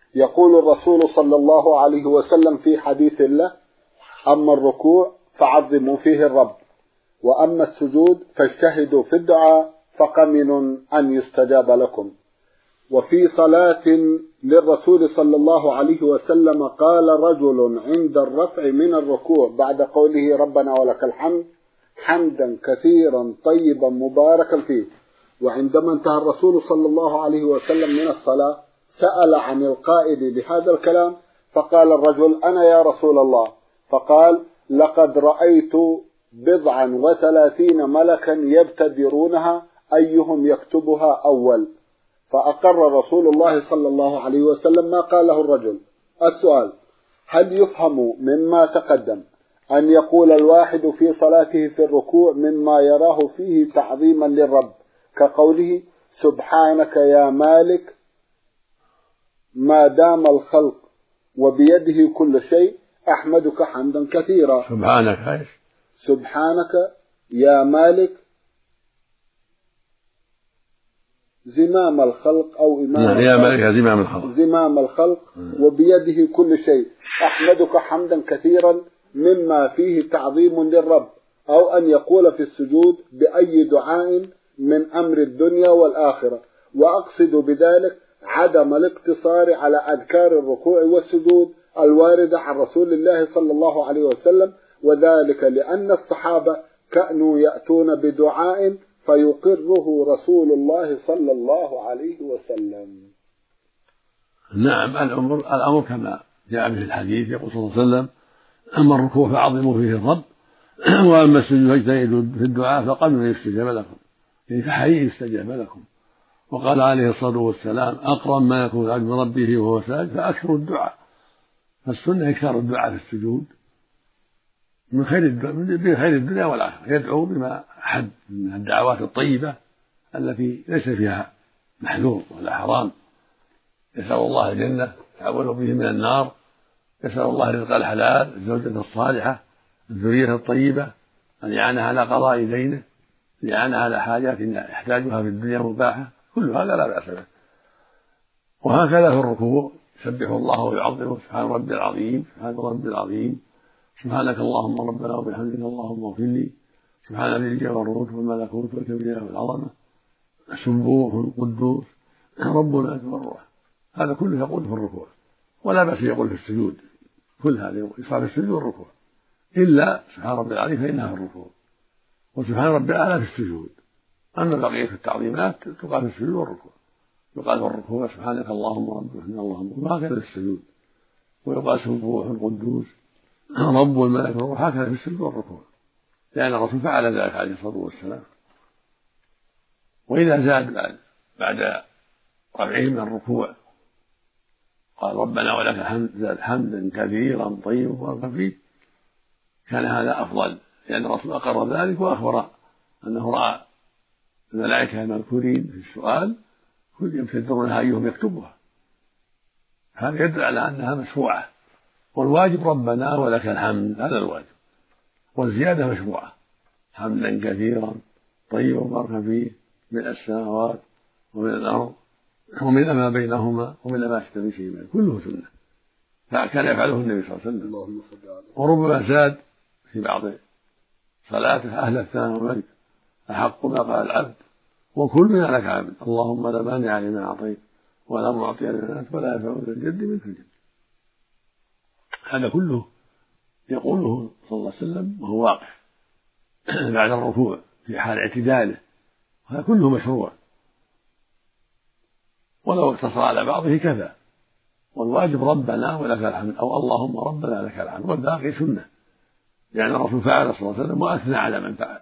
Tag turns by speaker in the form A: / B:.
A: يقول الرسول صلى الله عليه وسلم في حديث له: أما الركوع فعظموا فيه الرب، وأما السجود فاجتهدوا في الدعاء فقمن أن يستجاب لكم. وفي صلاة للرسول صلى الله عليه وسلم قال رجل عند الرفع من الركوع بعد قوله ربنا ولك الحمد حمدا كثيرا طيبا مباركا فيه. وعندما انتهى الرسول صلى الله عليه وسلم من الصلاة سأل عن القائل بهذا الكلام، فقال الرجل: أنا يا رسول الله. فقال: لقد رأيت 39 ملكا يبتدرونها أيهم يكتبها أول. فأقر رسول الله صلى الله عليه وسلم ما قاله الرجل. السؤال: هل يفهم مما تقدم أن يقول الواحد في صلاته في الركوع مما يراه فيه تعظيما للرب كقوله سبحانك يا مالك ما دام الخلق وبيده كل شيء أحمدك حمدا كثيرا؟ سبحانك يا مالك زمام الخلق أو إمام
B: يا مالك
A: زمام الخلق وبيده كل شيء أحمدك حمدا كثيرا مما فيه تعظيم للرب. أو أن يقول في السجود بأي دعاء من أمر الدنيا والآخرة، وأقصد بذلك عدم الاقتصار على أذكار الركوع والسجود الواردة عن رسول الله صلى الله عليه وسلم، وذلك لأن الصحابة كانوا يأتون بدعاء فيقره رسول الله صلى الله عليه وسلم.
B: نعم، الأمر كما جاء في الحديث، يقول صلى الله عليه وسلم: أما الركوع فعظموا فيه الرب، وأما السجود فاجتهدوا في الدعاء فقمن يستجاب لكم، يعني فحري يستجاب لكم. وقال عليه الصلاة والسلام: أقرب ما يكون العبد من ربه وهو ساجد فأكثر الدعاء. فالسنة إكثار الدعاء في السجود بخير الدنيا والآخرة، يدعو بما أحد من الدعوات الطيبة التي ليس فيها محذور ولا حرام. يسأل الله الجنة، يعوذ به من النار، يسأل الله رزق الحلال، الزوجة الصالحة، الذرية الطيبة، الإعانة على قضاء دينه، الإعانة على حاجات يحتاجها في الدنيا مباحة، كل هذا لا بأس به. وهكذا في الركوع يسبح الله ويعظمه: سبحان ربي العظيم، سبحان ربي العظيم، سبحانك اللهم ربنا وبحمدك اللهم اغفر لي، سبحان ذي الجبروت والملكوت والكبرياء والعظمة، سبوح قدوس ربنا أكبر. هذا كله يقول في الركوع، ولا بأس يقول في السجود، كل هذا يصاب في السجود والركوع، إلا سبحان ربي العظيم فإنها في الركوع، وسبحان ربي الأعلى في السجود. أما بقية التعظيمات تقال في السجود والركوع. يقال في الركوع سبحانك اللهم ربنا اللهم، وهكذا في السجود. ويقال سبوح قدوس رب الملك والروح، هكذا في السجود والركوع، لأن الرسول فعل ذلك عليه الصلاة والسلام. وإذا زاد بعد رفعه من الركوع قال ربنا ولك الحمد، زاد حمدا كثيرا طيبا مباركا فيه، كان هذا أفضل، لأن الرسول أقر ذلك وأخبر أنه رأى الملائكة المذكورين في السؤال كل يبتدرونها أيهم يكتبها. هذا يدل على أنها مشروعة، والواجب ربنا ولك الحمد، هذا الواجب، والزيادة مشروعة: حمدا كثيرا طيبا مباركا فيه من السماوات ومن الأرض ومن ما بينهما ومن ما يشتبه فيهما، كله سنة، فكان يفعله النبي صلى الله عليه وسلم. وربما زاد في بعض صلاته: أهل الثناء والمجد أحق ما قال العبد وكلنا لك عبد، اللهم لا مانع لما أعطيت ولا معطي لما منعت ولا ينفع ذا الجد منك الجد. هذا كله يقوله صلى الله عليه وسلم وهو واقف بعد الركوع في حال اعتداله، هذا كله مشروع، ولو اقتصر على بعضه كفى. والواجب ربنا ولك الحمد، أو اللهم ربنا لك الحمد، والباقي سنة، لأن الرسول فعل صلى الله عليه وسلم وأثنى على من فعل.